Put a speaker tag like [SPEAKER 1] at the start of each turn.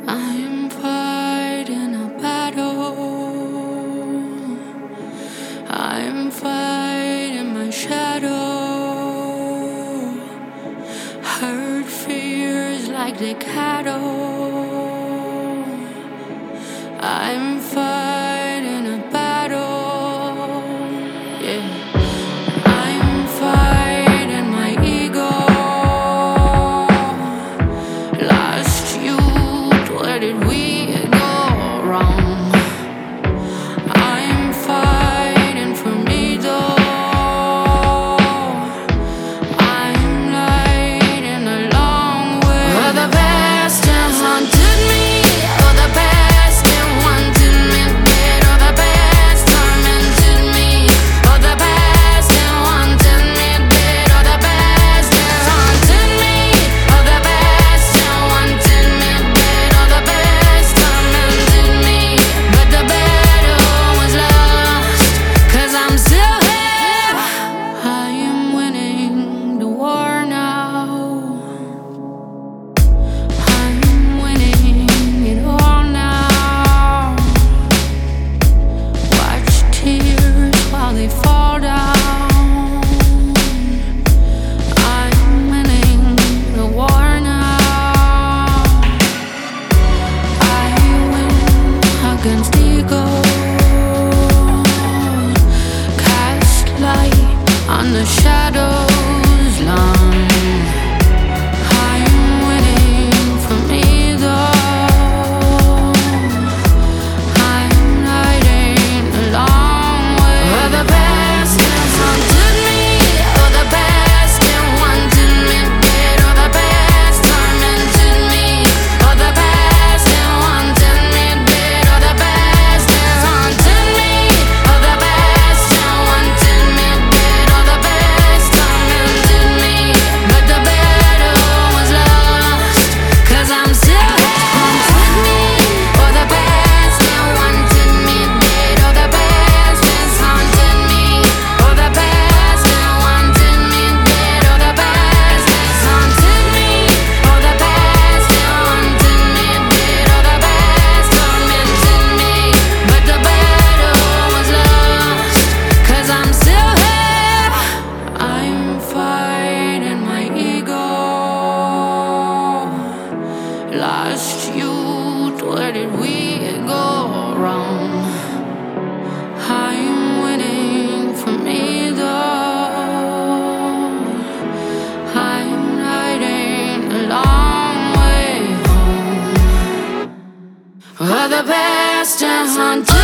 [SPEAKER 1] I am fighting a battle. I am fighting my shadow. Hurt fears like the cattle. I'm fighting a battle. Yeah. I'm fighting my ego. Lost youth, where did we go wrong? I'm fighting for me though. I'm lighting a long way. Oh, the past has haunted me. Oh, the past that wanted me dead. Oh, the past tormented me. Oh, the past that wanted me dead. Oh, the past that haunted me. Oh, the past that wanted me dead. Oh, the past tormented me. But the battle was lost, 'cause I'm still here. I am winning the war now. I'm winning it all now. Watch tears while they fall down. I'm winning the war now. I win against ego. Cast light on the shadows long. I'm winning for me though. I'm lighting a long way. Oh, the past has haunted me. Oh, the past that wanted me dead. Oh, the past tormented me. Oh, the past that wanted me dead. Oh, the past that haunted me. Oh, the past that wanted me dead. Oh, the past tormented me. But the battle was lost, 'cause I'm still here. Oh, the past that wanted me dead. Oh, the past that's haunted me. Oh, the past that wanted me dead. Oh, the past that's haunted me. Oh, the past that wanted me dead. Oh, the past tormented me. But the battle was lost, 'cause I'm still here. I'm fighting my ego. Lost youth, where did we go wrong? I'm winning for me though. I'm lighting a long way home. Oh, the past has haunted